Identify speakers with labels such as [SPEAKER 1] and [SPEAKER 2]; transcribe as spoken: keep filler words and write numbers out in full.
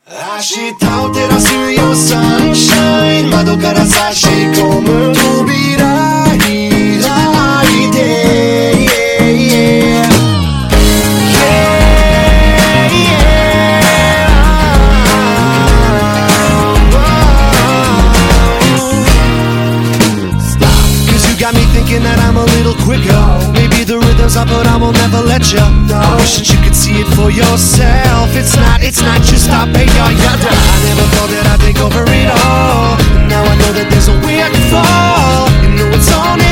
[SPEAKER 1] 明日を照らすよサンシャイン窓から差し込む扉開いて、yeah, yeah. Yeah, yeah. Stop, cause you got me thinking that I'm a little quicker. Maybe the rhythm's up but I will never let you know. I wish that you could see it for yourself. It's not, it's not just stop, hey, y'all, yada. I never thought that I'd take over it all. Now I know that there's a way I can fall. You know it's on